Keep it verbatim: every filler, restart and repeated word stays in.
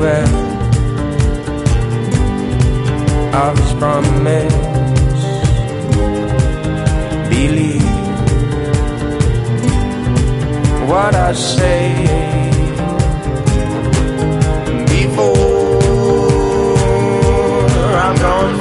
beware of his promise. Believe what I say before I'm gone